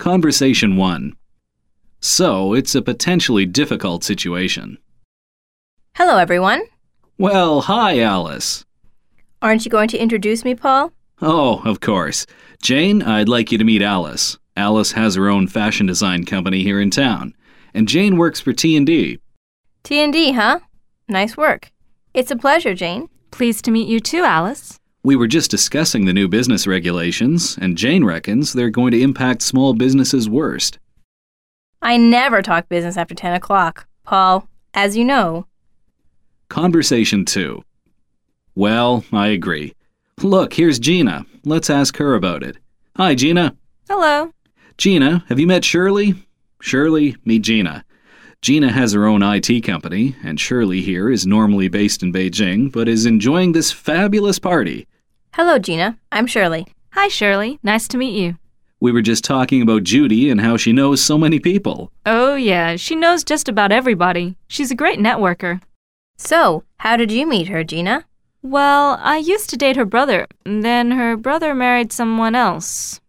Conversation 1. So, it's a potentially difficult situation. Hello, everyone. Well, hi, Alice. Aren't you going to introduce me, Paul? Oh, of course. Jane, I'd like you to meet Alice. Alice has her own fashion design company here in town. And Jane works for T&D. T&D, huh? Nice work. It's a pleasure, Jane. Pleased to meet you too, Alice. We were just discussing the new business regulations, and Jane reckons they're going to impact small businesses worst. I never talk business after 10 o'clock, Paul, as you know. Conversation 2. Well, I agree. Look, here's Gina. Let's ask her about it. Hi, Gina. Hello. Gina, have you met Shirley? Shirley, meet Gina. Gina has her own IT company, and Shirley here is normally based in Beijing, but is enjoying this fabulous party. Hello, Gina. I'm Shirley. Hi, Shirley. Nice to meet you. We were just talking about Judy and how she knows so many people. Oh, yeah. She knows just about everybody. She's a great networker. So, how did you meet her, Gina? Well, I used to date her brother. Then her brother married someone else.